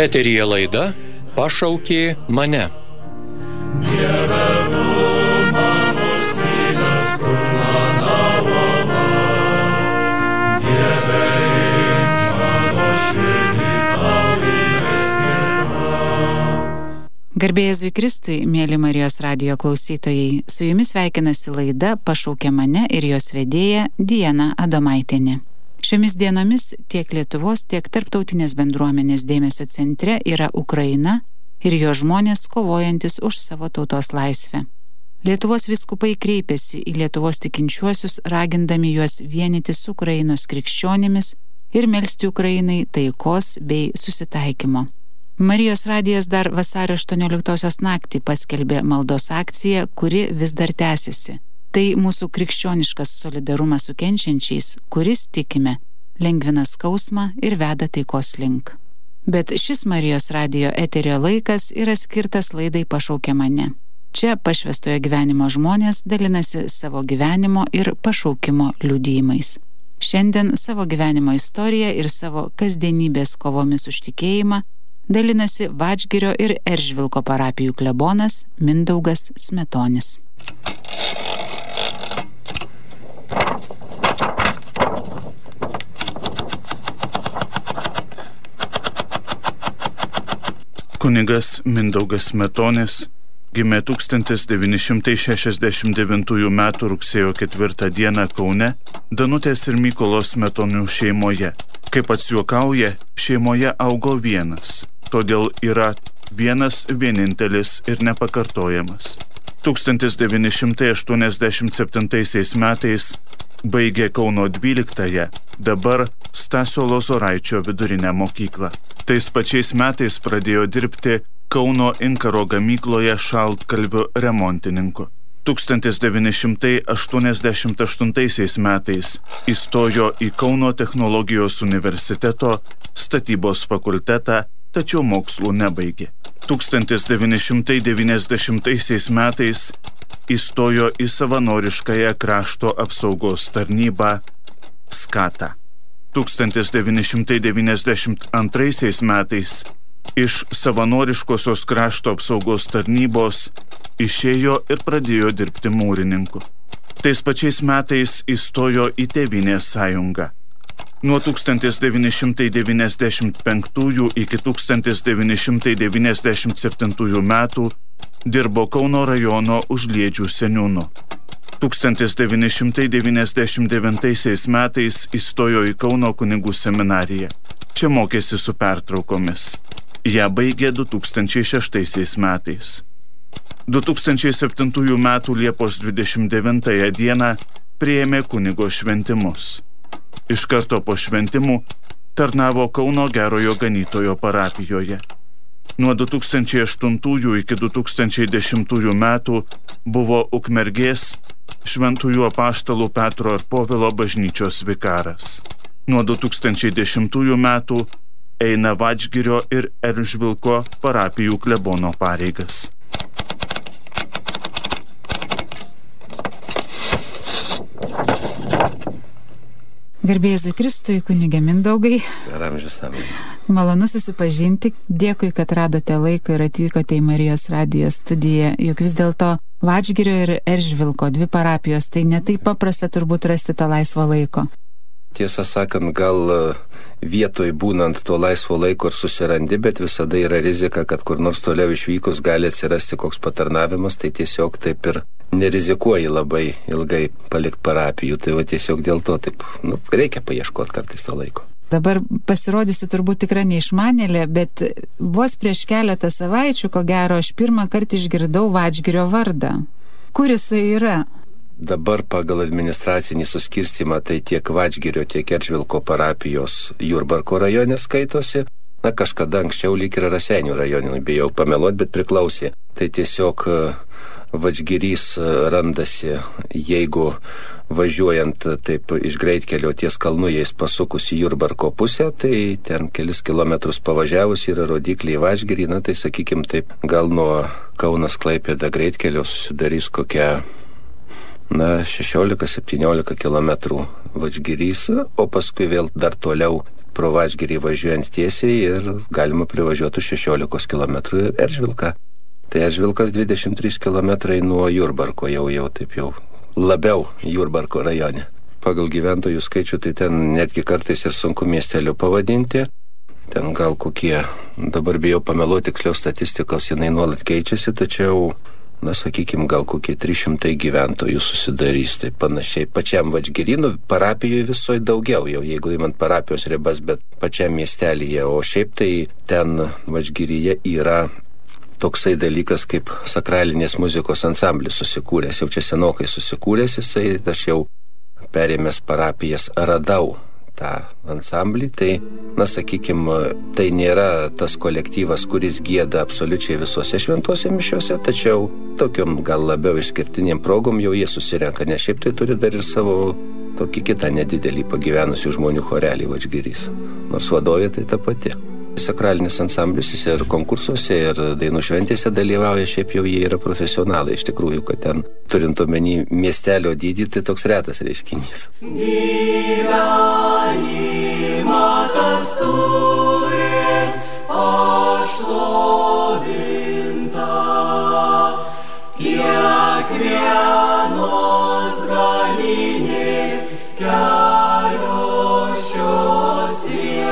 Eteryje laida Pašaukė mane. Dieve, tu mano skrynias, kur mano uola. Dieve, imk mano širdį tau įmeskirta. Garbė Jėzui Kristui, mėly Marijos radijo klausytojai, su jumis sveikinasi laida Pašaukė mane ir jos vedėja Diana Adomaitienė. Šiomis dienomis tiek Lietuvos, tiek tarptautinės bendruomenės dėmesio centre yra Ukraina ir jo žmonės kovojantis už savo tautos laisvę. Lietuvos vyskupai kreipėsi į Lietuvos tikinčiuosius, ragindami juos vienytis su Ukrainos krikščionimis ir melsti Ukrainai taikos bei susitaikymo. Marijos radijas dar vasario 18 naktį paskelbė maldos akciją, kuri vis dar tęsiasi. Tai mūsų krikščioniškas solidarumas su kenčiančiais, kuris, tikime, lengvina skausmą ir veda taikos link. Bet šis Marijos radijo eterio laikas yra skirtas laidai Pašaukė mane. Čia pašvęstojo gyvenimo žmonės dalinasi savo gyvenimo ir pašaukimo liudijimais. Šiandien savo gyvenimo istoriją ir savo kasdienybės kovomis už tikėjimą dalinasi Vadžgirio ir Eržvilko parapijų klebonas Mindaugas Smetonis. Kunigas Mindaugas Smetonis gimė 1969 m. rugsėjo 4 d. Kaune Danutės ir Mykolo Smetonių šeimoje. Kaip pats juokauja, šeimoje augo vienas, todėl yra vienas vienintelis ir nepakartojamas. 1987 metais baigė Kauno 12-ąją, dabar Stasio Lozoraičio vidurinę mokyklą. Tais pačiais metais pradėjo dirbti Kauno Inkaro gamykloje šaltkalvių remontininku. 1988 metais įstojo į Kauno technologijos universiteto statybos fakultetą, tačiau mokslų nebaigė. 1990 metais įstojo į savanoriškąją krašto apsaugos tarnybą SKATA. 1992 metais iš savanoriškosios krašto apsaugos tarnybos išėjo ir pradėjo dirbti mūrininku. Tais pačiais metais įstojo į Tėvynės sąjungą. Nuo 1995 iki 1997 metų dirbo Kauno rajono Užliedžių seniūnu. 1999 metais įstojo į Kauno kunigų seminariją. Čia mokėsi su pertraukomis. Ją baigė 2006 metais. 2007 metų Liepos 29 dieną priėmė kunigo šventimus. Iš karto po šventimų tarnavo Kauno Gerojo Ganytojo parapijoje. Nuo 2008 iki 2010 metų buvo Ukmergės Šventųjų apaštalų Petro ir Povilo bažnyčios vikaras. Nuo 2010 metų eina Vadžgirio ir Eržvilko parapijų klebono pareigas. Garbė Jėzui Kristui, kunige Mindaugai. Malonu susipažinti. Dėkui, kad radote laiko ir atvykote į Marijos radijo studiją. Juk vis dėlto Vadžgirio ir Eržvilko dvi parapijos, tai ne taip paprasta turbūt rasti to laisvo laiko. Tiesą sakant, gal vietoj būnant to laisvo laiko ir susirandi, bet visada yra rizika, kad kur nors toliau išvykus gali atsirasti koks patarnavimas, tai tiesiog taip ir nerizikuoji labai ilgai palikti parapijų. Tai va tiesiog dėl to taip, reikia paieškoti kartais to laiko. Dabar pasirodysiu turbūt tikra neišmanėlė, bet vos prieš keletą savaičių, ko gero, aš pirmą kartą išgirdau Vadžgirio vardą. Kur jisai yra? Dabar pagal administracinį suskirstimą tai tiek Vadžgirio, tiek Eržvilko parapijos Jurbarko rajone skaitosi. Kažkada anksčiau lyg ir Raseinių rajone, bijau pameluoti, bet priklausė. Tai tiesiog Vadžgirys randasi, jeigu važiuojant taip iš greitkelio ties kalnu jais pasukus į Jurbarko pusę, tai ten kelis kilometrus pavažiavus yra rodikliai Vadžgirį, tai sakykim taip, gal nuo Kaunas Klaipėda greitkelio susidarys kokia 16-17 km Vadžgirys, o paskui vėl dar toliau pro Vadžgirį važiuojant tiesiai ir galima privažiuoti 16 km Eržvilką. Tai Eržvilkas 23 km nuo Jurbarko, jau labiau Jurbarko rajone. Pagal gyventojų skaičių tai ten netgi kartais ir sunku miesteliu pavadinti. Ten gal kokie, dabar bijau pameluoti tiksliau statistikos, jinai nuolat keičiasi, tačiau sakykime, gal kokie 300 gyventojų susidarys, tai panašiai. Pačiam Vadžgirinų parapijoje visoje daugiau, jau jeigu įmant parapijos ribas, bet pačiam miestelyje, o šiaip tai ten Vadžgiryje yra toksai dalykas kaip sakralinės muzikos ansamblis susikūręs, jau čia senokai susikūręs jisai, aš jau perėmęs parapijas radau tą ansamblį, tai, sakykime, tai nėra tas kolektyvas, kuris gieda absoliučiai visose šventose mišiose, tačiau tokiom gal labiau išskirtinėm progom jau jie susirenka, nes šiaip tai turi dar ir savo tokį kitą nedidelį pagyvenusių žmonių chorelį Vadžgirys, nors vadovė tai ta pati. Sakralinis ansamblis, jis ir konkursuose, ir dainų šventėse dalyvauja, šiaip jau jie yra profesionalai, iš tikrųjų, kad ten, turint omeny miestelio dydį, tai toks retas reiškinys. Gyvenimą tas turės pašlovinta, kiekvienos ganinės kelio šios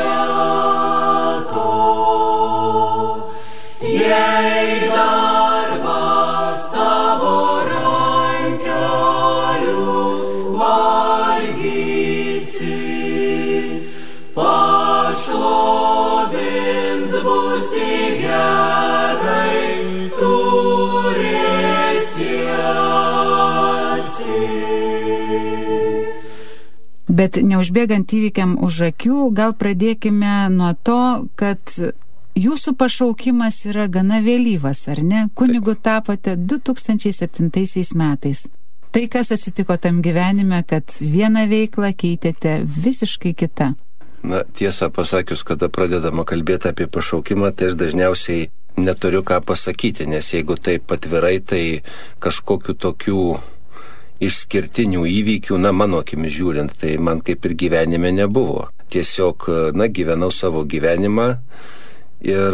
jei darbą savo rankelių valgysi, pašlovins būsi gerai turėsiesi. Bet neužbėgant įvykiam už akių, gal pradėkime nuo to, kad jūsų pašaukimas yra gana vėlyvas, ar ne? Kunigu tapote 2007 metais. Tai kas atsitiko tam gyvenime, kad vieną veiklą keitėte visiškai kitą? Tiesą pasakius, kada pradedama kalbėti apie pašaukimą, tai aš dažniausiai neturiu ką pasakyti, nes jeigu taip atvirai, tai kažkokių tokių išskirtinių įvykių, mano akimis žiūrint, tai man kaip ir gyvenime nebuvo. Tiesiog, gyvenau savo gyvenimą ir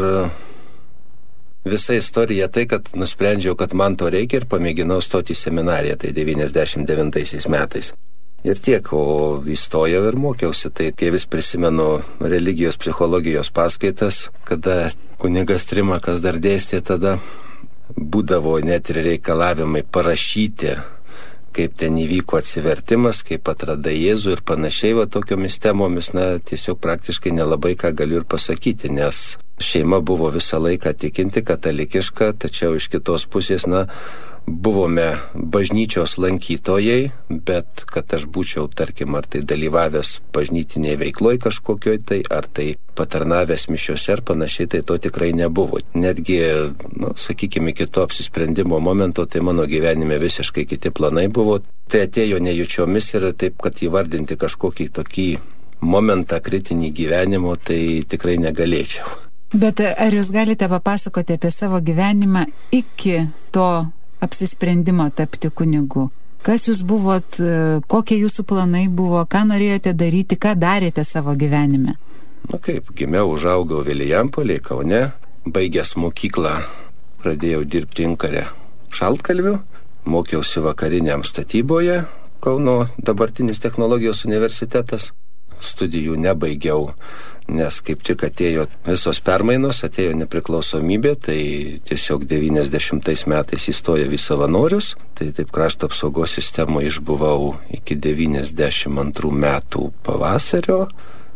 visa istorija tai, kad nusprendžiau, kad man to reikia ir pamėginau stoti į seminariją, tai 99 metais. Ir tiek, o įstojau ir mokiausi, tai kai vis prisimenu religijos psichologijos paskaitas, kada kunigas Trimakas dar dėstė, tada būdavo net ir reikalavimai parašyti, kaip ten įvyko atsivertimas, kaip atradai Jėzų ir panašiai, tokiomis temomis, tiesiog praktiškai nelabai ką galiu ir pasakyti, nes šeima buvo visą laiką tikinti, katalikiška, tačiau iš kitos pusės, buvome bažnyčios lankytojai, bet kad aš būčiau, tarkim, ar tai dalyvavęs bažnytinėje veikloje kažkokioj tai, ar tai patarnavęs mišiose ar panašiai, tai to tikrai nebuvo. Netgi, sakykime, iki to apsisprendimo momento, tai mano gyvenime visiškai kiti planai buvo. Tai atėjo nejučiomis ir taip, kad įvardinti kažkokį tokį momentą kritinį gyvenimo, tai tikrai negalėčiau. Bet ar jūs galite papasakoti apie savo gyvenimą iki to apsisprendimo tapti kunigu? Kas jūs buvot, kokie jūsų planai buvo, ką norėjote daryti, ką darėte savo gyvenime? Kaip, gimiau, užaugau Vilijampolėje, Kaune, baigęs mokyklą, pradėjau dirbti Inkare šaltkalviu, mokiausi vakariniam statyboje, Kauno dabartinis technologijos universitetas, studijų nebaigiau, nes kaip tik atėjo visos permainos, atėjo nepriklausomybė, tai tiesiog 90 metais įstojau į savanorius, tai taip krašto apsaugos sistemoje išbuvau iki 92 metų pavasario,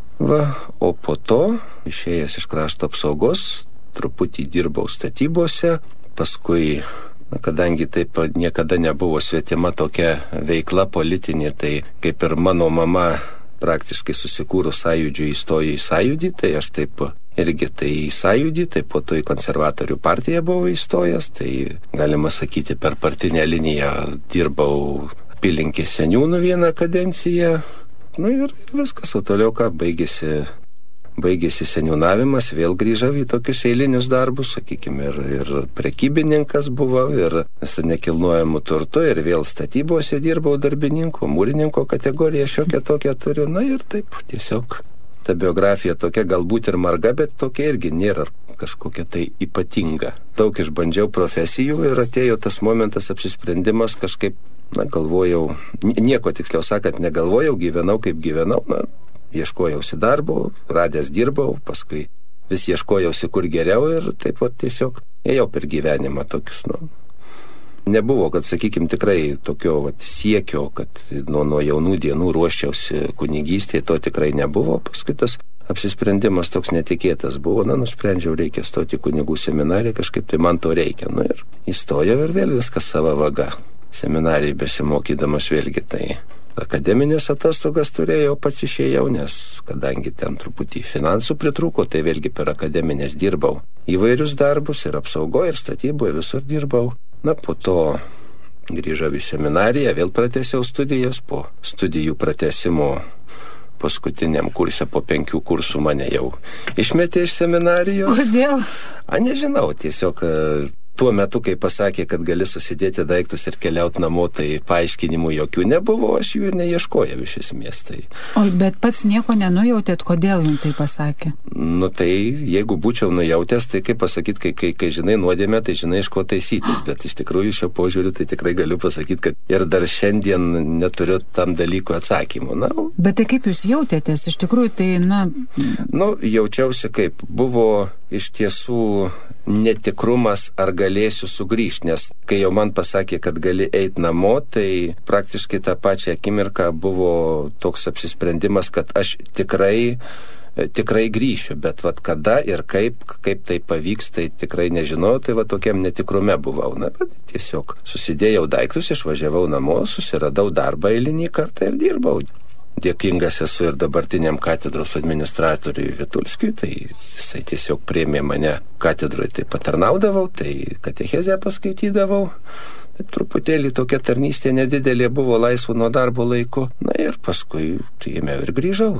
o po to, išėjęs iš krašto apsaugos, truputį dirbau statybose, paskui, kadangi taip niekada nebuvo svetima tokia veikla politinė, tai kaip ir mano mama praktiškai susikūrus sąjūdžiui įstojo į sąjūdį, tai aš taip irgi tai į sąjūdį, tai po to į konservatorių partiją buvau įstojęs, tai galima sakyti per partinę liniją dirbau apylinkės seniūnų vieną kadenciją, ir viskas, o toliau ką, baigėsi seniūnavimas, vėl grįžau į tokius eilinius darbus, sakykime, ir prekybininkas buvau, ir su nekilnojamu turtu, ir vėl statybose dirbau darbininku, mūrininko kategoriją šiokią tokią turiu, na ir taip, tiesiog ta biografija tokia galbūt ir marga, bet tokia irgi nėra kažkokia tai ypatinga. Daug išbandžiau profesijų ir atėjo tas momentas apsisprendimas kažkaip, galvojau, nieko tiksliau sakant negalvojau, gyvenau kaip gyvenau, ieškojausi darbo, radęs dirbau, paskui vis ieškojausi kur geriau ir taip pat tiesiog ėjau per gyvenimą tokius, Nebuvo, kad, sakykime, tikrai tokio siekio, kad nuo jaunų dienų ruoščiausi kunigystėje, to tikrai nebuvo. Paskui tas apsisprendimas toks netikėtas buvo, nusprendžiau, reikia stoti kunigų seminariją, kažkaip tai man to reikia. Ir įstojau ir vėl viskas sava vaga. Seminarijai besimokydamas vėlgi tai akademinės atostogas turėjau, pats išėjau, nes kadangi ten truputį finansų pritrūko, tai vėlgi per akademinės dirbau įvairius darbus ir apsaugoje, ir statyboje, visur dirbau. Po to grįžau į seminariją, vėl pratęsiau studijas, po studijų pratęsimo paskutiniam kurse po 5 kursų mane jau išmetė iš seminarijos. Kodėl? Nežinau, tiesiog tuo metu, kai pasakė, kad gali susidėti daiktus ir keliauti namo, tai paaiškinimų jokių nebuvo, aš jų ir neieškojau iš esmės. Tai... Bet pats nieko nenujautėt, kodėl jums tai pasakė? Tai jeigu būčiau nujautęs, tai kaip pasakyti, kai žinai nuodėmę, tai žinai iš ko taisytis, bet iš tikrųjų šio požiūriu tai tikrai galiu pasakyti, kad ir dar šiandien neturiu tam dalykų atsakymų. Bet tai kaip jūs jautėtės? Iš tikrųjų tai, jaučiausi kaip buvo iš tiesų netikrumas, ar galėsiu sugrįžti, nes kai jau man pasakė, kad gali eiti namo, tai praktiškai tą pačią akimirką buvo toks apsisprendimas, kad aš tikrai grįšiu, bet kada ir kaip tai pavyks, tai tikrai nežinojau, tai tokiam netikrume buvau. Bet tiesiog susidėjau daiktus, išvažiavau namo, susiradau darbą eilinį kartą ir dirbau. Dėkingas esu ir dabartiniam katedros administratoriui Vitulskiui, tai jisai tiesiog priėmė mane katedroje, tai patarnaudavau, tai katechezę paskaitydavau. Taip truputėlį tokia tarnystė nedidelė buvo, laisvų nuo darbo laiko. Ir paskui ėmiau ir grįžau.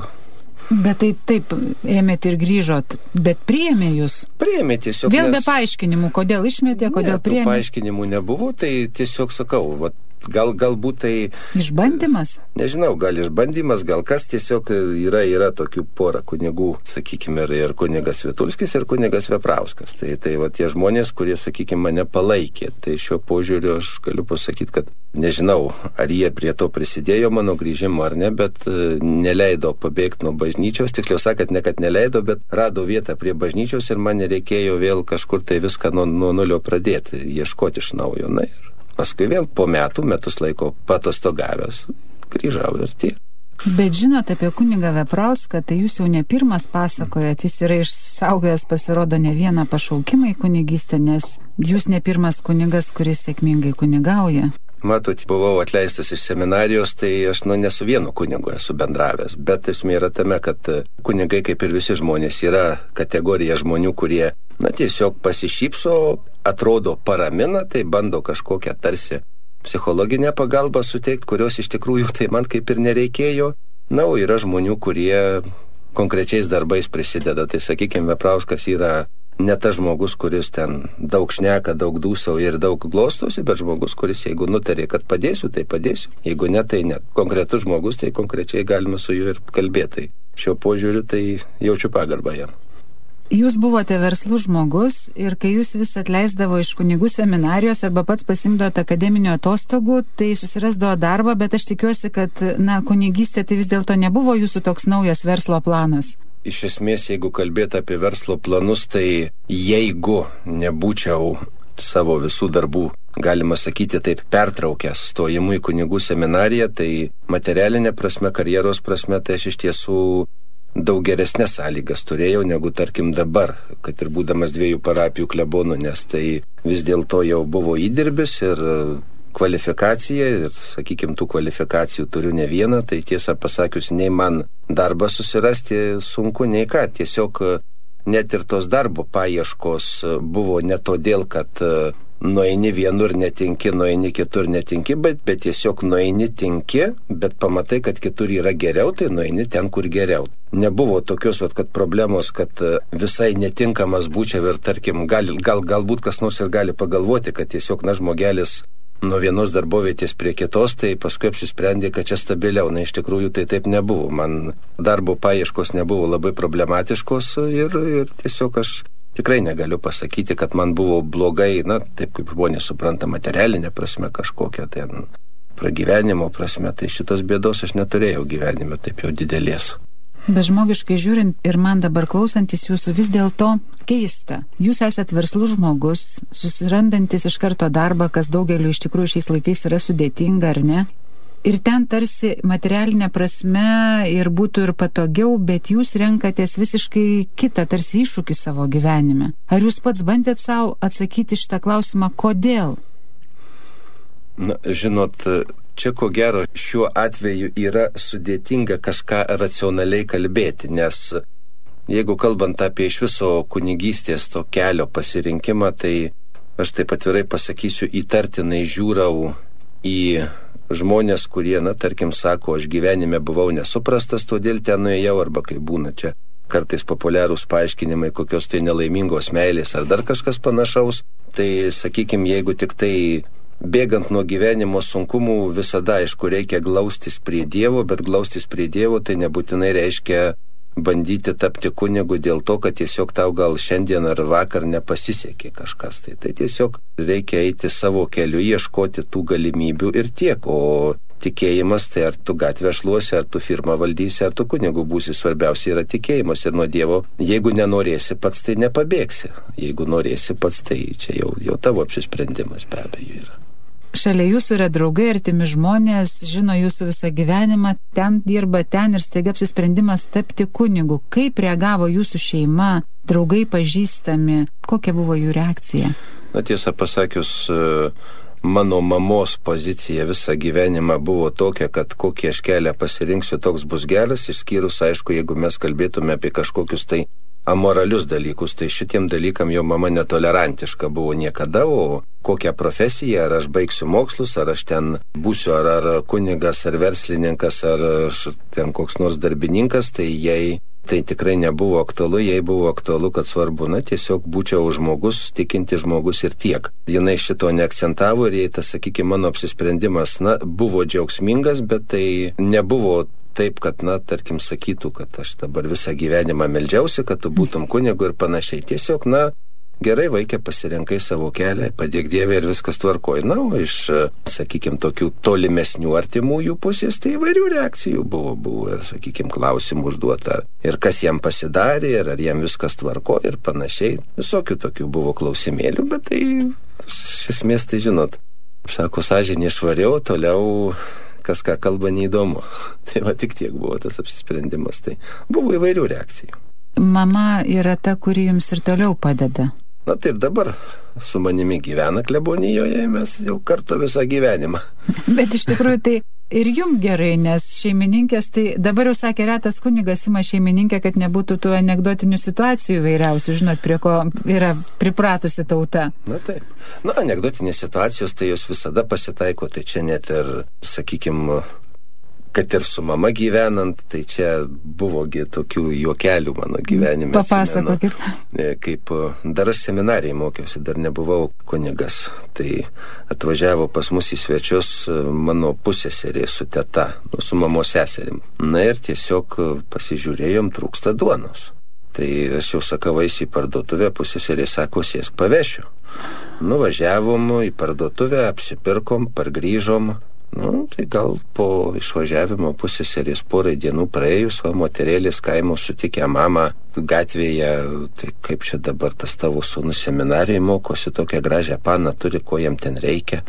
Bet tai taip, ėmėt ir grįžot, bet priėmė jūs? Priėmė tiesiog. Vėl be paaiškinimų, kodėl išmetė, kodėl priėmė? Tų paaiškinimų nebuvo, tai tiesiog sakau, galbūt tai... Išbandymas? Nežinau, gal išbandymas, gal kas, tiesiog yra tokių porą kunigų, sakykime, ir kunigas Vitulskis, ir kunigas Veprauskas. Tai tie žmonės, kurie, sakykime, mane palaikė. Tai šiuo požiūriu aš galiu pasakyti, kad nežinau, ar jie prie to prisidėjo mano grįžimo ar ne, bet neleido pabėgti nuo bažnyčios. Tiksliau sakant, ne kad neleido, bet rado vietą prie bažnyčios ir man nereikėjo vėl kažkur tai viską nuo nulio pradėti, ieškoti iš naujo. Ir paskui vėl po metus laiko patostogavęs grįžau ir tiek. Bet žinot apie kunigą Veprauską, tai jūs jau ne pirmas pasakojat, jis yra išsaugojęs, pasirodo, ne vieną pašaukimą į kunigystę, nes jūs ne pirmas kunigas, kuris sėkmingai kunigauja. Matot, buvau atleistas iš seminarijos, tai aš nesu vienu kunigu esu bendravęs, bet esmė yra tame, kad kunigai, kaip ir visi žmonės, yra kategorija žmonių, kurie tiesiog pasišypso, atrodo paramina, tai bando kažkokią tarsi psichologinę pagalbą suteikti, kurios iš tikrųjų tai man kaip ir nereikėjo. O yra žmonių, kurie konkrečiais darbais prisideda. Tai sakykime, Veprauskas yra ne tas žmogus, kuris ten daug šneka, daug dūsauja ir daug glostosi, bet žmogus, kuris jeigu nutarė, kad padėsiu, tai padėsiu. Jeigu ne, tai ne. Konkretus žmogus, tai konkrečiai galima su juo ir kalbėti. Šiuo požiūriu tai jaučiu pagarbą jam. Jūs buvote verslus žmogus ir kai jūs vis atleisdavo iš kunigų seminarijos arba pats pasimdavo akademinio atostogų, tai susirasdavo darbą, bet aš tikiuosi, kad kunigystė tai vis dėlto nebuvo jūsų toks naujas verslo planas. Iš esmės, jeigu kalbėti apie verslo planus, tai jeigu nebūčiau savo visų darbų, galima sakyti taip, pertraukęs stojimu į kunigų seminariją, tai materialinė prasme, karjeros prasme, tai aš iš tiesų daug geresnės sąlygas turėjau negu tarkim dabar, kad ir būdamas 2 parapijų klebonų, nes tai vis dėlto jau buvo įdirbis ir kvalifikacija ir, sakykime, tų kvalifikacijų turiu ne vieną, tai tiesą pasakius, nei man darbą susirasti sunku, nei ką, tiesiog net ir tos darbo paieškos buvo ne todėl, kad nueini vienur netinki, nueini kitur netinki, bet tiesiog nueini tinki, bet pamatai, kad kitur yra geriau, tai nueini ten, kur geriau. Nebuvo tokios, kad problemos, kad visai netinkamas būčiau ir tarkim, galbūt kas nors ir gali pagalvoti, kad tiesiog žmogelis nuo vienos darbovietės prie kitos, tai paskui apsisprendė, kad čia stabiliau. Na, iš tikrųjų tai taip nebuvo. Man darbo paieškos nebuvo labai problematiškos ir tiesiog aš tikrai negaliu pasakyti, kad man buvo blogai, taip kaip žmonės supranta, materialinė prasme kažkokia ten pragyvenimo prasme, tai šitos bėdos aš neturėjau gyvenime taip jau didelės. Bet žmogiškai žiūrint ir man dabar klausantis jūsų vis dėlto keista. Jūs esat verslus žmogus, susirandantis iš karto darbą, kas daugeliu iš tikrųjų šiais laikais yra sudėtinga, ar ne? Ir ten tarsi materialinė prasme ir būtų ir patogiau, bet jūs renkatės visiškai kitą, tarsi iššūkį savo gyvenime. Ar jūs pats bandėt savo atsakyti šitą klausimą, kodėl? Žinot, čia ko gero šiuo atveju yra sudėtinga kažką racionaliai kalbėti, nes jeigu kalbant apie iš viso kunigystės to kelio pasirinkimą, tai aš taip atvirai pasakysiu, įtartinai žiūrau į žmonės, kurie, tarkim, sako, aš gyvenime buvau nesuprastas, todėl ten nuėjau, arba kai būna čia kartais populiarūs paaiškinimai, kokios tai nelaimingos meilės ar dar kažkas panašaus, tai, sakykime, jeigu tik tai bėgant nuo gyvenimo sunkumų visada, aišku, reikia glaustis prie Dievo, bet glaustis prie Dievo tai nebūtinai reiškia bandyti tapti kunigu dėl to, kad tiesiog tau gal šiandien ar vakar nepasisekė kažkas. Tai tiesiog reikia eiti savo keliu, ieškoti tų galimybių ir tiek. O tikėjimas, tai ar tu gatvę šluosi, ar tu firmą valdysi, ar tu kunigu būsi, svarbiausia yra tikėjimas ir nuo Dievo. Jeigu nenorėsi pats, tai nepabėgsi. Jeigu norėsi pats, tai čia jau tavo apsisprendimas be abejo yra. Šalia jūsų yra draugai, artimi žmonės, žino jūsų visą gyvenimą, ten dirba, ten ir staiga apsisprendimas tapti kunigu. Kaip reagavo jūsų šeima, draugai pažįstami, kokia buvo jų reakcija? Tiesą pasakius, mano mamos pozicija visą gyvenimą buvo tokia, kad kokį aš kelią pasirinksiu, toks bus geras, išskyrus, aišku, jeigu mes kalbėtume apie kažkokius tai amoralius dalykus, tai šitiem dalykam jo mama netolerantiška buvo niekada, o kokią profesiją, ar aš baigsiu mokslus, ar aš ten būsiu, ar kunigas, ar verslininkas, ar ten koks nors darbininkas, tai jai tai tikrai nebuvo aktualu, jai buvo aktualu, kad svarbu, tiesiog būčiau žmogus, tikinti žmogus ir tiek. Jinai šito neakcentavo ir jai tas, sakykime, mano apsisprendimas, buvo džiaugsmingas, bet tai nebuvo taip, kad, tarkim, sakytų, kad aš dabar visą gyvenimą meldžiausi, kad tu būtum kunigu ir panašiai. Tiesiog, gerai, vaikė, pasirinkai savo kelią, padėk Dievui ir viskas tvarkoj. O iš, sakykime, tokių tolimesnių artimųjų pusės, tai įvairių reakcijų buvo ir, sakykime, klausimų užduota. Ir kas jam pasidarė, ir ar jam viskas tvarkoj ir panašiai. Visokių tokių buvo klausimėlių, bet tai, iš esmės, tai žinot, sako, sąžinė švariau, toliau kas ką kalba neįdomu. Tai tik tiek buvo tas apsisprendimas. Tai buvo įvairių reakcijų. Mama yra ta, kuri jums ir toliau padeda. Tai ir dabar su manimi gyvena klebonijoje, mes jau kartu visą gyvenimą. Bet iš tikrųjų tai ir jum gerai, nes šeimininkės, tai dabar jau sakė, retas kunigas ima šeimininkę, kad nebūtų tų anekdotinių situacijų vairiausių, žinot, prie ko yra pripratusi tauta. Taip. Anekdotinės situacijos, tai jos visada pasitaiko, tai čia net ir, sakykime, kad ir su mama gyvenant, tai čia buvogi tokių juokelių mano gyvenime. Papasakokit. Kaip dar aš seminarijai mokiausi, dar nebuvau kunigas. Tai atvažiavo pas mus į svečius mano pusseserė su teta, su mamos seserim. Ir tiesiog pasižiūrėjom, trūksta duonos. Tai aš jau sakau, eisiu į parduotuvę, pusseserė sako, sėsk pavešiu. Nuvažiavom į parduotuvę, apsipirkom, pargrįžom. Tai gal po išvažiavimo pusseserės porai dienų praėjus, moterėlis kaimo sutikė mamą gatvėje, tai kaip čia dabar tas tavo sūnus seminarijai mokosi, tokią gražią paną turi, ko jam ten reikia.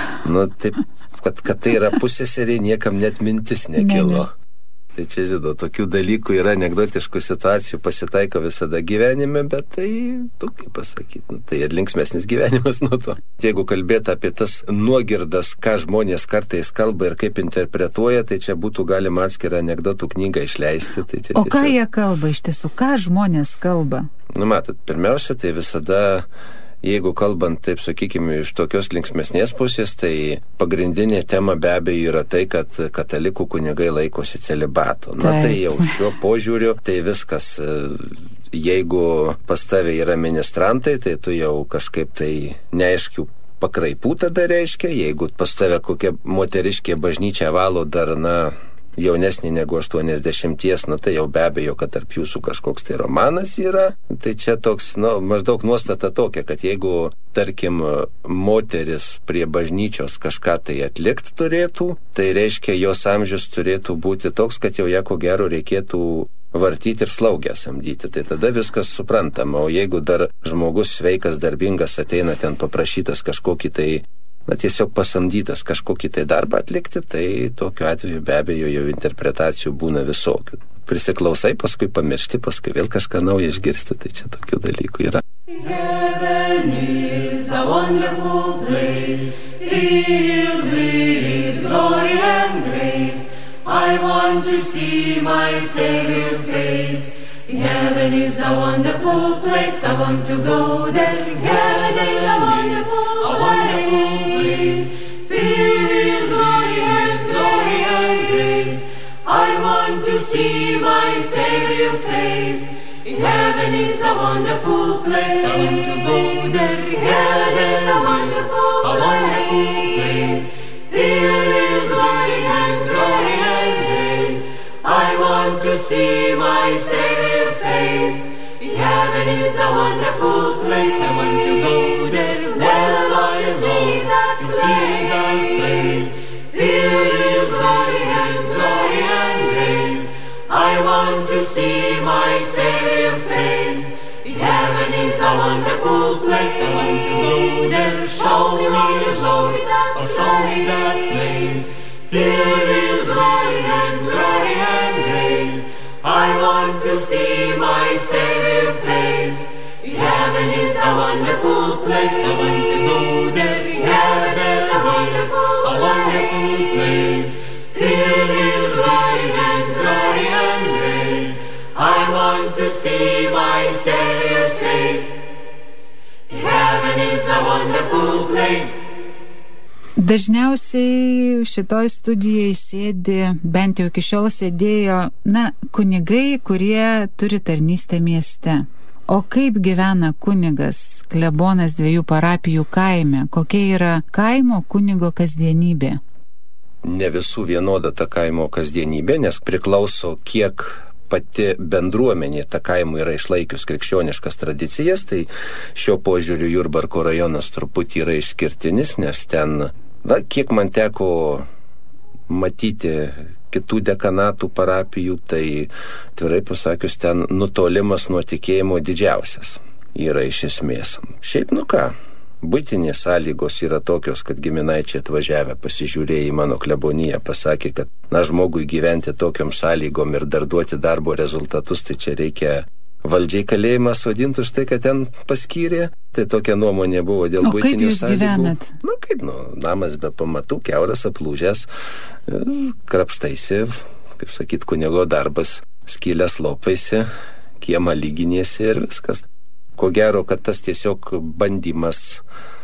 Taip, kad tai yra pusseserė, niekam net mintis nekilo. Tai čia, žinau, tokių dalykų yra, anekdotiškų situacijų pasitaiko visada gyvenime, bet tai, kaip pasakyti, tai ir linksmesnis gyvenimas nuo to. Jeigu kalbėti apie tas nuogirdas, ką žmonės kartais kalba ir kaip interpretuoja, tai čia būtų galima atskirą anekdotų knygą išleisti. Tai čia o ką jie kalba iš tiesų? Ką žmonės kalba? Matot, pirmiausia, tai visada jeigu kalbant, taip sakykime, iš tokios linksmesnės pusės, tai pagrindinė tema be abejo yra tai, kad katalikų kunigai laikosi celibato. Na tai jau šiuo požiūriu, tai viskas, jeigu pas tave yra ministrantai, tai tu jau kažkaip tai neaiškių pakraipų tada reiškia, jeigu pas tave kokia moteriškė bažnyčia valo dar, jaunesnį negu 80, tai jau be abejo, kad tarp jūsų kažkoks tai romanas yra. Tai čia toks, maždaug nuostata tokia, kad jeigu, tarkim, moteris prie bažnyčios kažką tai atlikt turėtų, tai reiškia, jos amžius turėtų būti toks, kad jau ją ko gero reikėtų vartyti ir slaugę samdyti. Tai tada viskas suprantama. O jeigu dar žmogus sveikas, darbingas ateina ten paprašytas kažkokį tai tiesiog pasamdytas kažkokį tai darbą atlikti, tai tokiu atveju be abejo jau interpretacijų būna visokių. Prisiklausai, paskui pamiršti, paskui vėl kažką naują išgirsti, tai čia tokių dalykų yra. Heaven is a wonderful place, filled with glory and grace. I want to see my Savior's face. Heaven is a wonderful place, I want to go there. Heaven is a wonderful place, filled with glory and grace. I want to see my Savior's face. Heaven is a wonderful place, I want to go there. Heaven is a wonderful place, filled with glory and grace. I want to see my Savior's face. Heaven is a wonderful place, I want to go there. Well, I want to see that place, filled with glory and grace. I want to see my Savior's face. Heaven is a wonderful place, I want to go there. Show me that place, filled with glory and grace. I want to see my Savior's face. Heaven is a wonderful place, I want to go there. Heaven is a wonderful place, filled with glory and grace. I want to see my Savior's face. Heaven is a wonderful place. Dažniausiai šitoj studijoje sėdi, bent jau iki šiol sėdėjo, kunigai, kurie turi tarnystę mieste. O kaip gyvena kunigas, klebonas 2 parapijų kaime? Kokia yra kaimo kunigo kasdienybė? Ne visų vienoda ta kaimo kasdienybė, nes priklauso, kiek pati bendruomenė ta kaimo yra išlaikius krikščioniškas tradicijas, tai šio požiūriu Jurbarko rajonas truputį yra išskirtinis, nes ten, kiek man teko matyti kitų dekanatų parapijų, tai tvirai pasakius, ten nutolimas nuo tikėjimo didžiausias yra iš esmės. Šiaip, buitinės sąlygos yra tokios, kad giminaičiai atvažiavę pasižiūrėję į mano kleboniją pasakė, kad žmogui gyventi tokiom sąlygom ir dar duoti darbo rezultatus, tai čia reikia valdžiai kalėjimą sodinti už tai, kad ten paskyrė. Tai tokia nuomonė buvo dėl buitinių sąlygų. Kaip namas be pamatų, kiauras aplūžęs, krapštaisi, kaip sakyt, kunigo darbas, skylės lopaisi, kiemą lyginiesi ir viskas. Ko gero, kad tas tiesiog bandymas,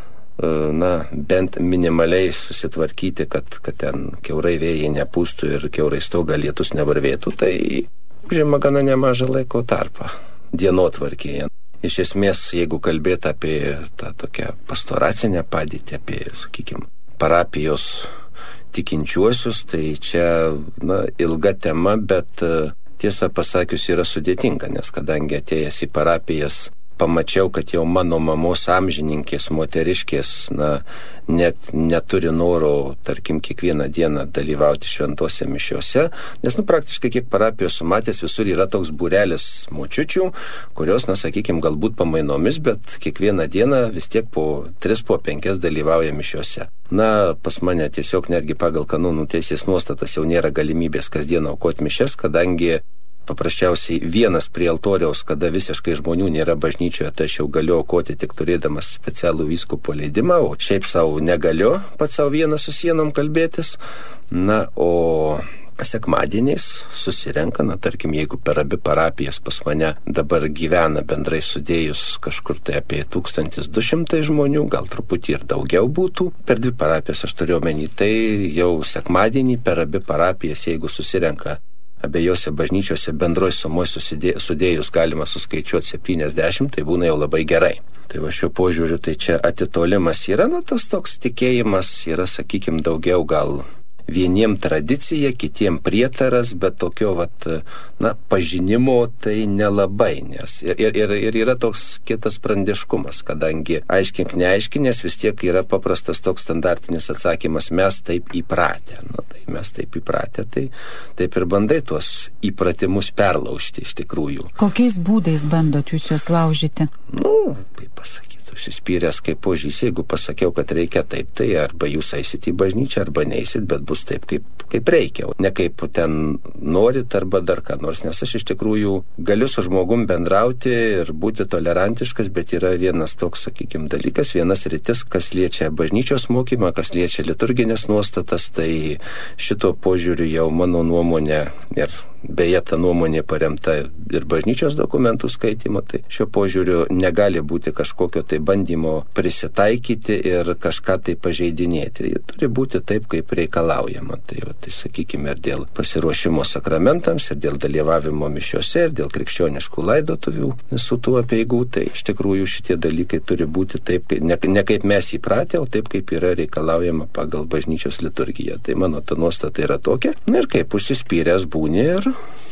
bent minimaliai susitvarkyti, kad ten kiaurai vėjai nepūstų ir kiaurai stogą lietus nevarvėtų, tai užima gana nemažą laiko tarpą dienotvarkėje. Iš esmės, jeigu kalbėti apie tą tokią pastoracinę padėtį, apie, sakykime, parapijos tikinčiuosius, tai čia, ilga tema, bet tiesą pasakius yra sudėtinga, nes kadangi atėjęs į parapijas pamačiau, kad jau mano mamos amžininkės, moteriškės, net neturi noro, tarkim, kiekvieną dieną dalyvauti šventose mišiose, nes, praktiškai kiek parapijos sumatęs, visur yra toks būrelis močiučių, kurios, sakykime, galbūt pamainomis, bet kiekvieną dieną vis tiek po 3-5 dalyvauja mišiose. Pas mane tiesiog netgi pagal kanonų teisės nuostatas jau nėra galimybės kasdien aukoti mišias, kadangi paprasčiausiai vienas prie altoriaus, kada visiškai žmonių nėra bažnyčioje, tai aš jau galiu aukoti tik turėdamas specialų vyskupo leidimą, o šiaip savo negaliu pats savo vienas su sienom kalbėtis. O sekmadieniais susirenka, tarkim, jeigu per abi parapijas pas mane dabar gyvena bendrai sudėjus kažkur tai apie 1200 žmonių, gal truputį ir daugiau būtų. Per 2 parapijas aš turiu omeny, tai jau sekmadienį per abi parapijas, jeigu susirenka abiejose bažnyčiose bendroj sumoj sudėjus galima suskaičiuoti 70, tai būna jau labai gerai. Tai va šiuo požiūriu, tai čia atitolimas yra, tas toks tikėjimas yra, sakykim, daugiau gal vieniem tradicija, kitiem prietaras, bet tokio, pažinimo tai nelabai, nes ir yra toks kitas prandiškumas, kadangi aiškink neaiškinės, vis tiek yra paprastas toks standartinis atsakymas, mes taip įpratę. Tai mes taip įpratę, tai taip ir bandai tuos įpratimus perlaužti iš tikrųjų. Kokiais būdais bandot jūs juos laužyti? Kaip pasakyti. Užsispyręs kaip ožys, jeigu pasakiau, kad reikia taip, tai arba jūs eisit į bažnyčią, arba neisit, bet bus taip, kaip reikia. Ne kaip ten norit, arba dar ką nors. Nes aš iš tikrųjų galiu su žmogum bendrauti ir būti tolerantiškas, bet yra vienas toks, sakykim, dalykas, vienas rytis, kas liečia bažnyčios mokymą, kas liečia liturginės nuostatas, tai šito požiūriu jau mano nuomonė ir beje, ta nuomonė paremta ir bažnyčios dokumentų skaitimo, tai šio požiūriu negali būti kažkokio tai bandymo prisitaikyti ir kažką tai pažeidinėti. Jie turi būti taip, kaip reikalaujama. Tai sakykime, ir dėl pasiruošimo sakramentams, ir dėl dalyvavimo mišiose, ir dėl krikščioniškų laidotuvių visų tų apeigų, tai iš tikrųjų šitie dalykai turi būti taip, ne kaip mes įpratę, o taip, kaip yra reikalaujama pagal bažnyčios liturgiją. Tai mano ta nuostata yra tokia. Ir kaip užsispyręs būni ir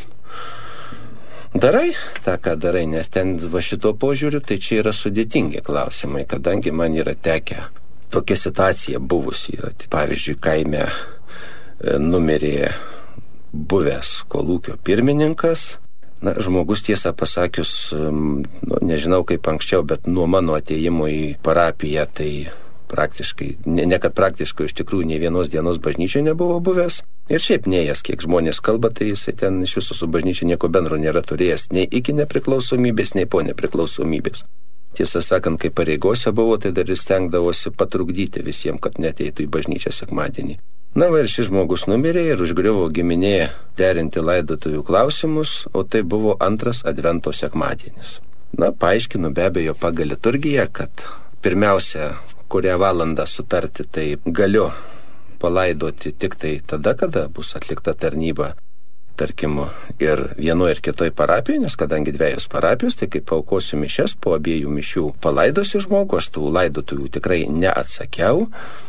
darai tą, ką darai, nes ten va šito požiūriu, tai čia yra sudėtingi klausimai, kadangi man yra tekę tokia situacija buvusi. Pavyzdžiui, kaime numirė buvęs kolūkio pirmininkas. Žmogus, tiesą pasakius, nežinau kaip anksčiau, bet nuo mano atėjimo į parapiją, tai praktiškai, ne kad praktiškai, iš tikrųjų, nei vienos dienos bažnyčioje nebuvo buvęs. Ir šiaip nejas, kiek žmonės kalba, tai jisai ten iš viso su bažnyčia nieko bendro nėra turėjęs, nei iki nepriklausomybės, nei po nepriklausomybės. Tiesą sakant, kai pareigose buvo, tai dar jis stengdavosi patrukdyti visiems, kad neteitų į bažnyčią sekmadienį. Ir šis žmogus numirė ir užgriuvo giminė derinti laidotuvių klausimus, o tai buvo 2 advento sekmadienis. Paaiškinu be abejo pagal liturgiją, kad pirmiausia, kurią valandą sutarti, tai galiu palaidoti tik tai tada, kada bus atlikta tarnyba, tarkim, ir vienoje ir kitoje parapijoje, nes kadangi 2 parapijos, tai kai paaukosiu mišias, po abiejų mišių palaidosiu žmogų, aš tų laidotuvių tikrai neatsakiau.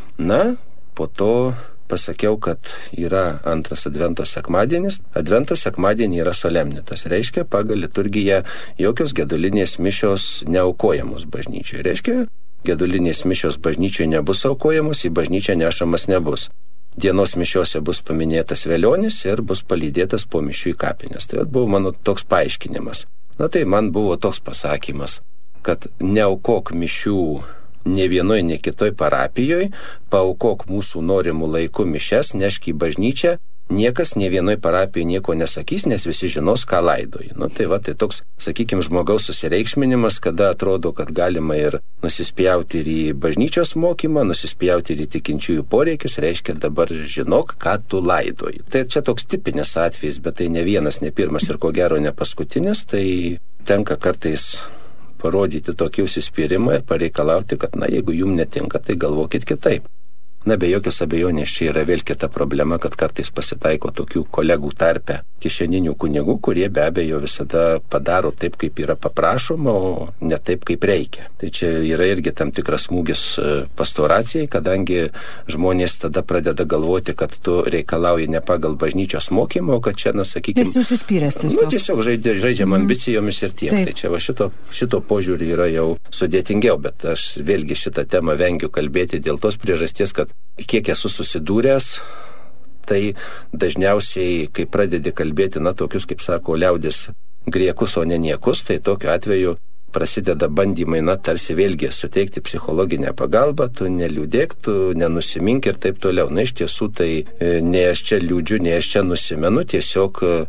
Po to pasakiau, kad yra 2 advento sekmadienis. Advento sekmadienį yra solemnitas. Reiškia, pagal liturgiją jokios gedulinės mišios neaukojamos bažnyčioje. Reiškia, gedulinės mišios bažnyčioje nebus aukojamos, į bažnyčią nešamas nebus. Dienos mišiose bus paminėtas velionis ir bus palydėtas po mišių į kapines. Tai buvo mano toks paaiškinimas. Tai man buvo toks pasakymas, kad neaukok mišių ne vienoj, ne kitoj parapijoje, paaukok mūsų norimų laikų mišias, nešk į bažnyčią, niekas ne vienoj parapijoje nieko nesakys, nes visi žinos, ką laidoji. Tai toks, sakykime, žmogaus susireikšminimas, kada atrodo, kad galima ir nusispjauti ir į bažnyčios mokymą, nusispjauti ir į tikinčiųjų poreikius, reiškia dabar žinok, ką tu laidoji. Tai čia toks tipinis atvejis, bet tai ne vienas, ne pirmas ir ko gero ne paskutinis, tai tenka kartais parodyti tokį užsispyrimą ir pareikalauti, kad jeigu jums netinka, tai galvokit kitaip. Be jokios abejonės čia yra vėl kita problema, kad kartais pasitaiko tokių kolegų tarpe kišeninių kunigų, kurie be abejo visada padaro taip, kaip yra paprašoma, o ne taip, kaip reikia. Tai čia yra irgi tam tikras smūgis pastoracijai, kadangi žmonės tada pradeda galvoti, kad tu reikalauji ne pagal bažnyčios mokymą, o kad čia, sakykime... Jis užsispyręs tiesiog. Tiesiog žaidžiam ambicijomis ir tiek. Taip. Tai čia šito požiūrį yra jau sudėtingiau, bet aš vėlgi šitą temą vengiu kalbėti dėl tos priežasties, kad kiek esu susidūręs, tai dažniausiai, kai pradedi kalbėti, tokius, kaip sako liaudis, griekus, o ne niekus, tai tokiu atveju prasideda bandymai, tarsi vėlgi suteikti psichologinę pagalbą, tu neliūdėk, tu nenusimink ir taip toliau. Iš tiesų, tai ne aš čia liūdžiu, ne aš čia nusimenu, tiesiog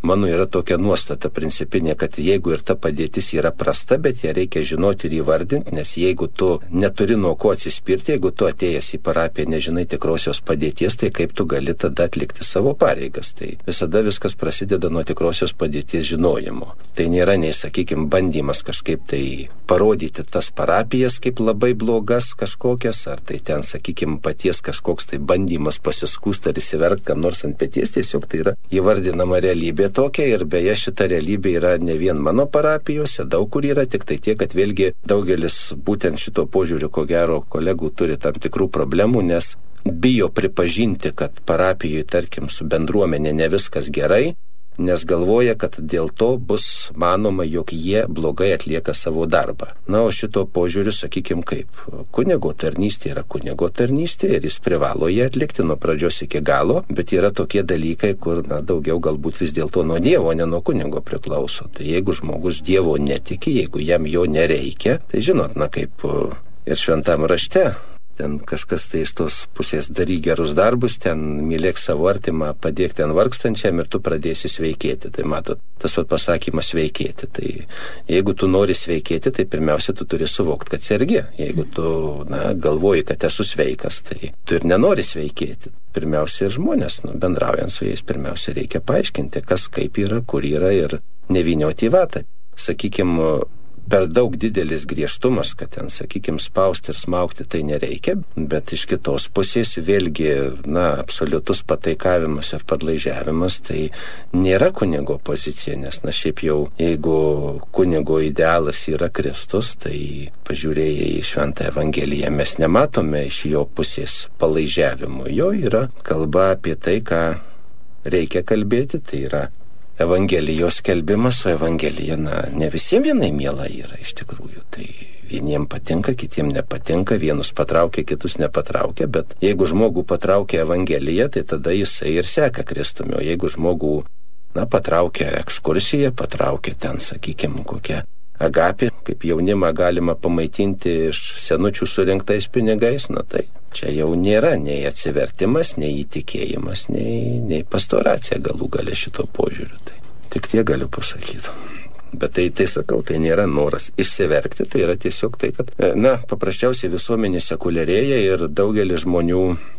mano yra tokia nuostata principinė, kad jeigu ir ta padėtis yra prasta, bet ją reikia žinoti ir įvardinti, nes jeigu tu neturi nuo ko atsispirti, jeigu tu atėjęs į parapiją nežinai tikrosios padėties, tai kaip tu gali tada atlikti savo pareigas. Tai visada viskas prasideda nuo tikrosios padėties žinojimo. Tai nėra nei, sakykime, bandymas kažkaip tai parodyti tas parapijas kaip labai blogas kažkokias, ar tai ten, sakykime, paties kažkoks tai bandymas pasiskūsti ar įsiverkti kam nors ant peties, tiesiog tai yra įvardinama realybė tokia ir beje šita realybė yra ne vien mano parapijose, daug kur yra, tik tai tiek, kad vėlgi daugelis būtent šito požiūrio, ko gero, kolegų turi tam tikrų problemų, nes bijo pripažinti, kad parapijoje, tarkim, su bendruomenė ne viskas gerai, nes galvoja, kad dėl to bus manoma, jog jie blogai atlieka savo darbą. Na, o šito požiūriu, sakykime, kaip kunigo tarnystė yra kunigo tarnystė ir jis privalo ją atlikti nuo pradžios iki galo, bet yra tokie dalykai, kur, daugiau galbūt vis dėlto nuo Dievo, ne nuo kunigo priklauso. Tai jeigu žmogus Dievo netiki, jeigu jam jo nereikia, tai žinot, kaip ir šventam rašte, ten kažkas tai iš tos pusės daryk gerus darbus, ten mylėk savo artimą, padėk ten vargstančiam ir tu pradėsi sveikėti. Tai matot, tas pasakymas sveikėti. Tai jeigu tu nori sveikėti, tai pirmiausia tu turi suvokti, kad sergi. Jeigu tu galvoji, kad esu sveikas, tai tu ir nenori sveikėti. Pirmiausia ir žmonės, bendraujant su jais, pirmiausia reikia paaiškinti, kas kaip yra, kur yra ir nevyniauti į vatą. Sakykime, per daug didelis griežtumas, kad ten, sakykime, spausti ir smaugti tai nereikia, bet iš kitos pusės vėlgi, absoliutus pataikavimas ir padlaižiavimas tai nėra kunigo pozicija, nes, šiaip jau, jeigu kunigo idealas yra Kristus, tai pažiūrėję į Šventą Evangeliją mes nematome iš jo pusės palaižiavimo. Jo yra kalba apie tai, ką reikia kalbėti, tai yra Evangelijos skelbimas, o Evangelija, ne visiems vienai miela yra iš tikrųjų. Tai vieniems patinka, kitiems nepatinka, vienus patraukia, kitus nepatraukia, bet jeigu žmogų patraukia Evangelija, tai tada jisai ir seka Kristumi, o jeigu žmogų, patraukia ekskursiją, patraukia ten, sakykime, kokią agapį, kaip jaunimą galima pamaitinti iš senučių surinktais pinigais, tai čia jau nėra nei atsivertimas, nei įtikėjimas, nei pastoracija galų gale šito požiūriu. Tai tik tiek galiu pasakyti. Bet tai sakau, tai nėra noras išsiverkti, tai yra tiesiog tai, kad, paprasčiausiai visuomenė sekuliarėja ir daugelis žmonių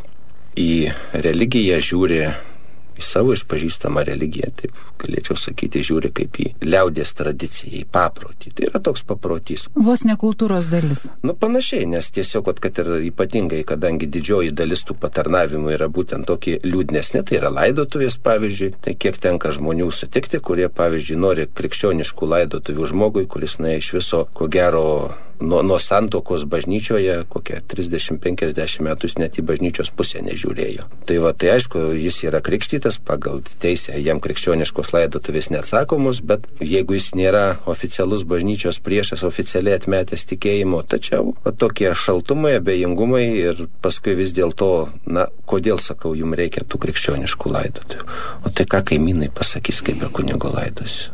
į religiją žiūri, į savo išpažįstamą religiją, taip galėčiau sakyti, žiūri kaip į liaudies tradiciją, į paprotį. Tai yra toks paprotys. Vos ne kultūros dalis. Panašiai, nes tiesiog, kad ir ypatingai, kadangi didžioji dalis tų patarnavimų yra būtent tokie liūdnesni, tai yra laidotuvės, pavyzdžiui, tai kiek tenka žmonių sutikti, kurie, pavyzdžiui, nori krikščioniškų laidotuvių žmogui, kuris, iš viso, ko gero, nuo santuokos bažnyčioje, kokie 30-50 metų jis net į bažnyčios pusę nežiūrėjo. Tai aišku, jis yra krikštytas, pagal teisę jam krikščioniškos laidotuvės neatsakomos, bet jeigu jis nėra oficialus bažnyčios priešas, oficialiai atmetęs tikėjimo, tačiau tokie šaltumai, abejingumai ir paskui vis dėlto, kodėl, sakau, jums reikia tų krikščioniškų laidotuvių. O tai ką kaimynai pasakys, kaip be kunigo laidosiu?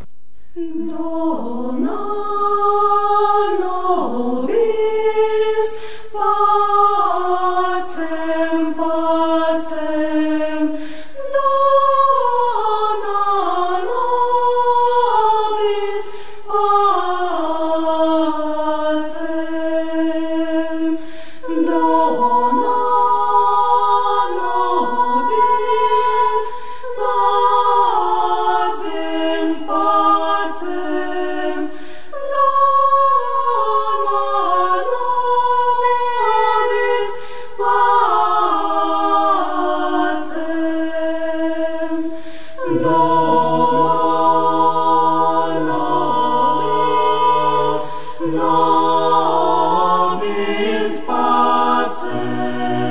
Dona nobis pacem, dona nobis pacem, dona nobis pacem, nobis pacem.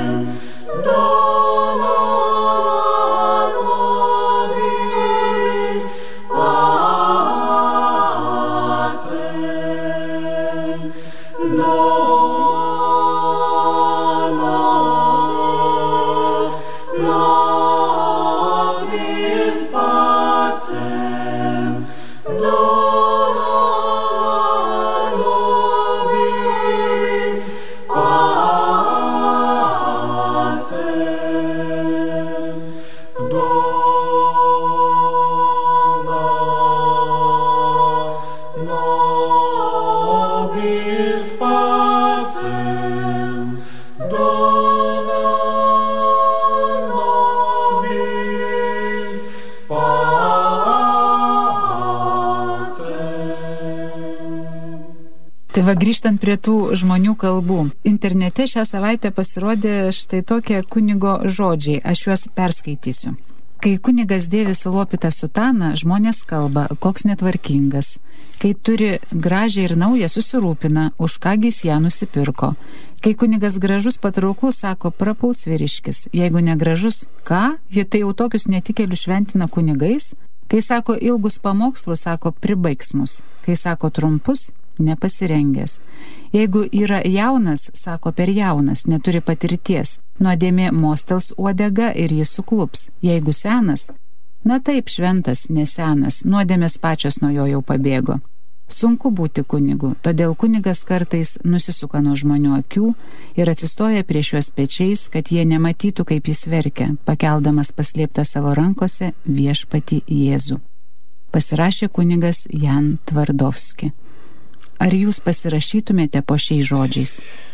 Va, grįžtant prie tų žmonių kalbų. Internete šią savaitę pasirodė štai tokie kunigo žodžiai. Aš juos perskaitysiu. Kai kunigas dėvi sulopytą sutaną, žmonės kalba, koks netvarkingas. Kai turi gražią ir naują, susirūpina, už kągi jis ją nusipirko. Kai kunigas gražus, patrauklus, sako, prapuls vyriškis. Jeigu negražus, ką? Jie tai jau tokius netikėlius šventina kunigais? Kai sako ilgus pamokslus, sako, pribaigs mus. Kai sako trumpus, nepasirengęs. Jeigu yra jaunas, sako, per jaunas, neturi patirties. Nuodėmė mostels uodega ir jis suklups. Jeigu senas, na taip, šventas, nesenas, nuodėmės pačios nuo jo jau pabėgo. Sunku būti kunigu, todėl kunigas kartais nusisuka nuo žmonių akių ir atsistoja prieš juos pečiais, kad jie nematytų, kaip jis verkia, pakeldamas paslėptą savo rankose viešpatį Jėzų. Pasirašė kunigas Jan Tvardovski. Ar jūs pasirašytumėte po šiais žodžiais?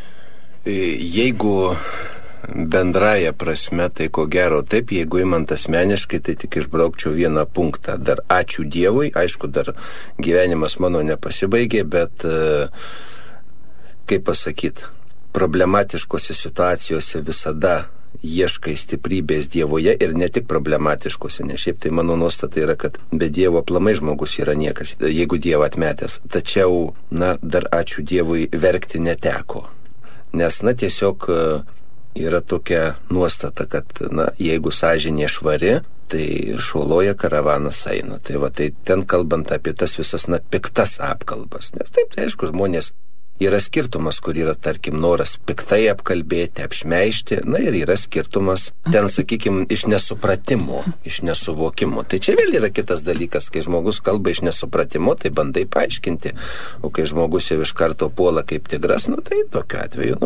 Jeigu bendraja prasme, tai ko gero taip, jeigu imant asmeniškai, tai tik išbraukčiau vieną punktą. Dar ačiū Dievui, aišku, dar gyvenimas mano nepasibaigė, bet, kaip pasakyti, problematiškose situacijose visada ieškai stiprybės Dievoje ir ne tik problematiškose, nes šiaip tai mano nuostata yra, kad be Dievo aplamai žmogus yra niekas, jeigu Dievą atmetęs. Tačiau, dar ačiū Dievui verkti neteko. Nes, tiesiog yra tokia nuostata, kad, jeigu sąžinė švari, tai šuoloja karavanas eina. Tai ten kalbant apie tas visas, piktas apkalbas. Nes taip, tai aišku, žmonės yra skirtumas, kur yra, tarkim, noras piktai apkalbėti, apšmeižti, ir yra skirtumas ten, sakykime, iš nesupratimo, iš nesuvokimo. Tai čia vėl yra kitas dalykas, kai žmogus kalba iš nesupratimo, tai bandai paaiškinti, o kai žmogus jau iš karto puola kaip tigras, tai tokiu atveju,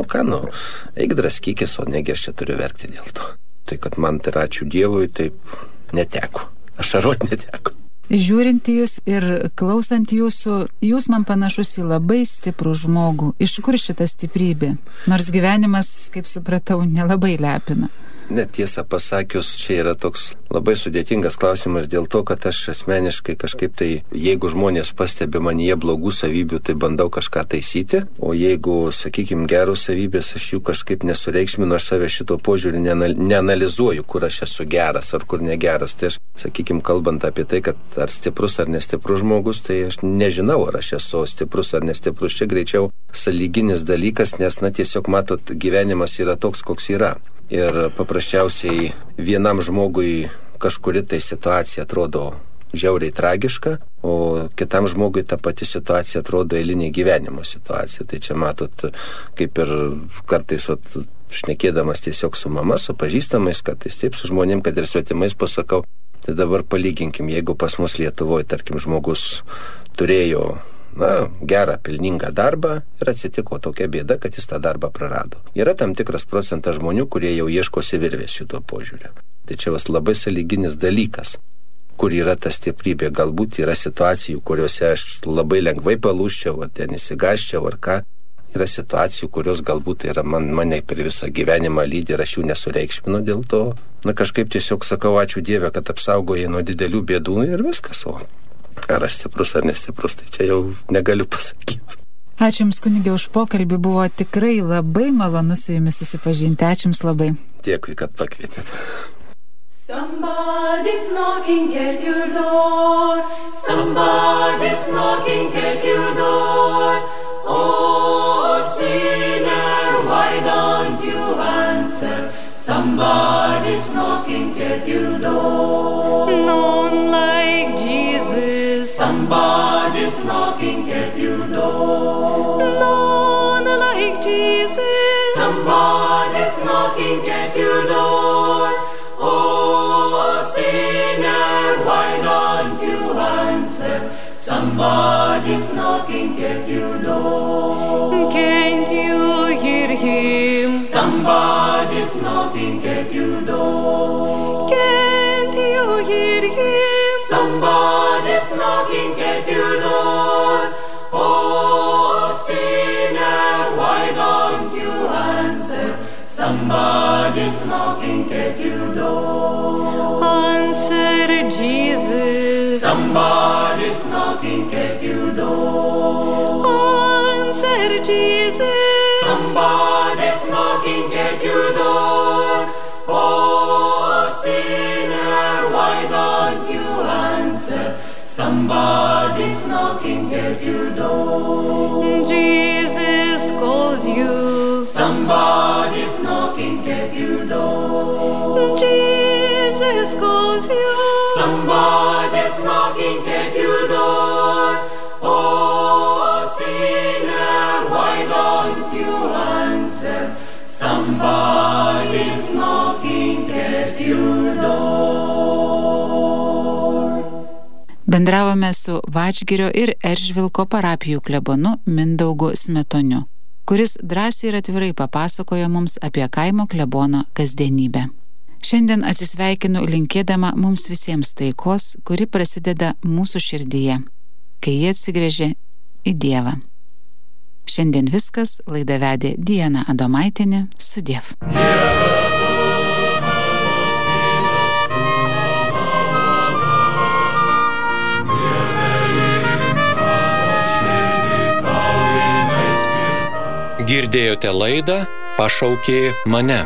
eik draskykis, o negi aš čia turiu verkti dėl to. Tai kad man tai ačiū Dievui, taip neteko, ašarot neteko. Žiūrint į jūs ir klausant jūsų, jūs man panašus į labai stiprų žmogų. Iš kur šita stiprybė? Nors gyvenimas, kaip supratau, nelabai lepina. Tiesą pasakius, čia yra toks labai sudėtingas klausimas dėl to, kad aš asmeniškai kažkaip tai, jeigu žmonės pastebi manyje blogų savybių, tai bandau kažką taisyti, o jeigu, sakykime, geros savybės, aš jų kažkaip nesureikšminu, aš save šito požiūrį neanalizuoju, kur aš esu geras ar kur negeras. Tai aš, sakykime, kalbant apie tai, kad ar stiprus ar nestiprus žmogus, tai aš nežinau, ar aš esu stiprus ar nestiprus. Čia greičiau sąlyginis dalykas, nes, tiesiog matot, gyvenimas yra toks, koks yra. Ir paprasčiausiai vienam žmogui kažkuri tai situacija atrodo žiauriai tragiška, o kitam žmogui ta pati situacija atrodo eilinė gyvenimo situacija. Tai čia matot, kaip ir kartais šnekėdamas tiesiog su mama, su pažįstamais, kartais taip su žmonėm, kad ir svetimais pasakau, tai dabar palyginkim, jeigu pas mus Lietuvoje, tarkim, žmogus turėjo gerą, pelningą darbą ir atsitiko tokia bėda, kad jis tą darbą prarado. Yra tam tikras procentas žmonių, kurie jau ieškosi virvės šito požiūrio. Tai čia labai sąlyginis dalykas, kur yra ta stiprybė. Galbūt yra situacijų, kuriuose aš labai lengvai palūščiau, ar ten įsigaščiau, ar ką. Yra situacijų, kurios galbūt yra mane per visą gyvenimą lydi ir aš jų nesureikšminu dėl to. Kažkaip tiesiog sakau, ačiū Dieve, kad apsaugojai nuo didelių bėdų ir viskas. Ar aš stiprus ar nestiprus, tai čia jau negaliu pasakyti. Ačiū Jums, kunige, už pokalbį. Buvo tikrai labai malonu su Jumis susipažinti. Ačiū Jums labai. Dėkui, kad pakvietėte. Somebody's knocking at your door. Somebody's knocking at your door. Oh, sinner, why don't you answer? Somebody's knocking at your door. None like Jesus. Somebody's knocking at your door. None like Jesus. Somebody's knocking at your door. Oh, sinner, why don't you answer? Somebody's knocking at your door. Can't you hear him? Somebody's knocking at your door. Can't you hear him? Somebody's knocking at your door. Oh, sinner, why don't you answer? Somebody's knocking at your door. Answer Jesus. Somebody's knocking at your door. Sir Jesus. Somebody's knocking at your door. Oh, sinner, why don't you answer? Somebody's knocking at your door. Jesus calls you. Somebody's knocking at your door. Jesus calls you. Somebody's knocking at your door. Oh, sinner, why don't you answer? Somebody's knocking at your door. Bendravome su Vadžgirio ir Eržvilko parapijų klebonu Mindaugu Smetoniu, kuris drąsiai ir atvirai papasakojo mums apie kaimo klebono kasdienybę. Šiandien atsisveikinu linkėdama mums visiems taikos, kuri prasideda mūsų širdyje, kai jie atsigręžia į Dievą. Šiandien viskas, laidą vedė Diana Adomaitienė, sudiev. Girdėjote laidą Pašaukė mane.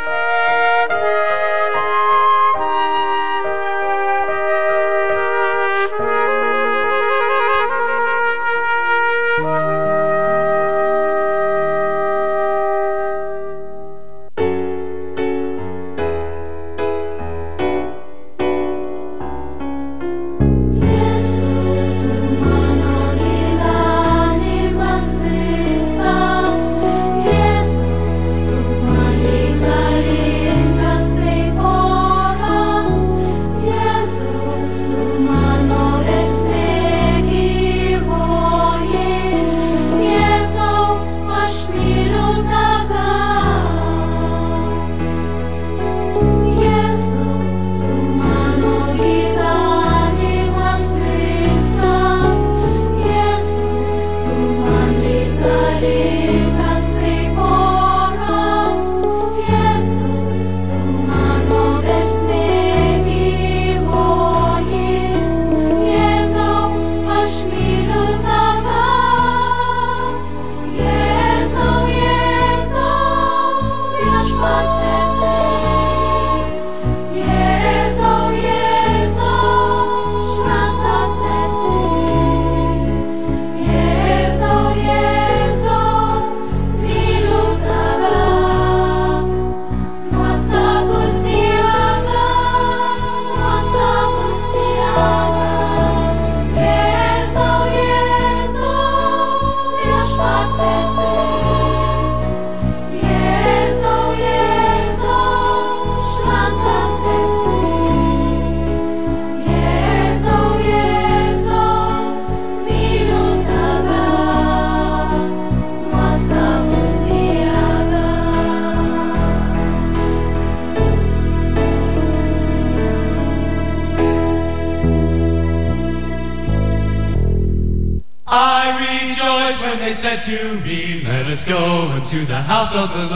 When they said to me, let us go into the house of the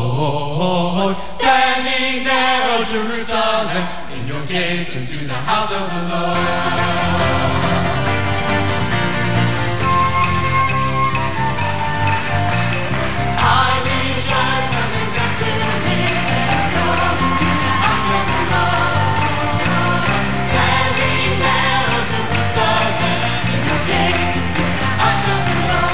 Lord. Standing there, O Jerusalem, in your gates into the house of the Lord. I rejoice when they said to me, let us go into the house of the Lord. Standing there, O Jerusalem, in your gates into the house of the Lord.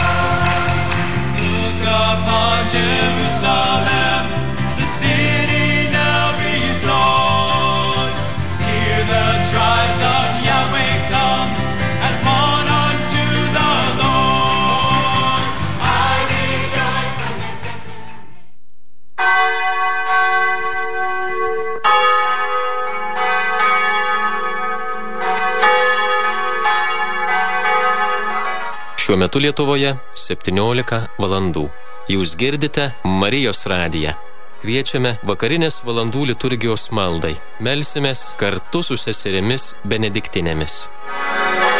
Jerusalem, the city now restored. Hear the tribes of Yahweh come as one unto the Lord. I rejoice when they said to me. Šiuo metu Lietuvoje 17 valandų. Jūs girdite Marijos radiją. Kviečiame vakarinės valandų liturgijos maldai. Melsimės kartu su seserimis benediktinėmis.